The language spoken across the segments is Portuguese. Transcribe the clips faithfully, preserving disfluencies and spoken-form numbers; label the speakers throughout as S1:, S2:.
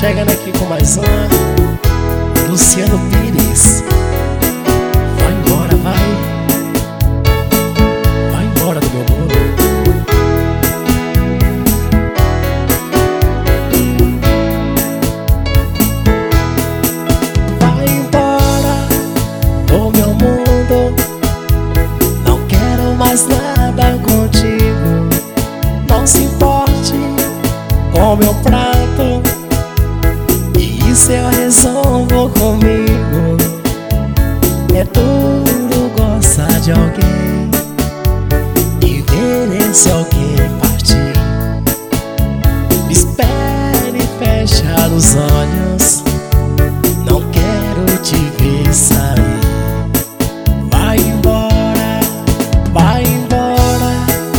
S1: chegando aqui com mais uma. Luciano Pires. Vai embora, vai. Vai embora do meu mundo. Vai embora do meu mundo. Não quero mais nada contigo. Não se importe com meu prato, e isso eu resolvo comigo. É duro gostar de alguém e ver esse alguém partir. Espere fechar os olhos, não quero te ver sair. Vai embora, vai embora.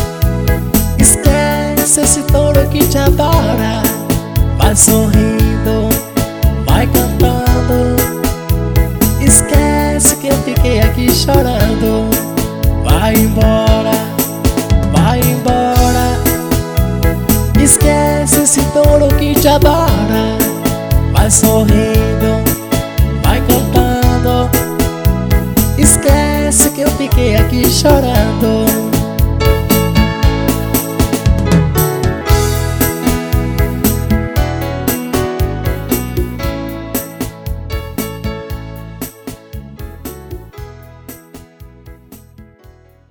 S1: Esquece esse touro que te adora. Vai sorrindo, vai cantando. Esquece que eu fiquei aqui chorando. Vai embora, vai embora. Esquece esse touro que te adora. Vai sorrindo, vai cantando. Esquece que eu fiquei aqui chorando.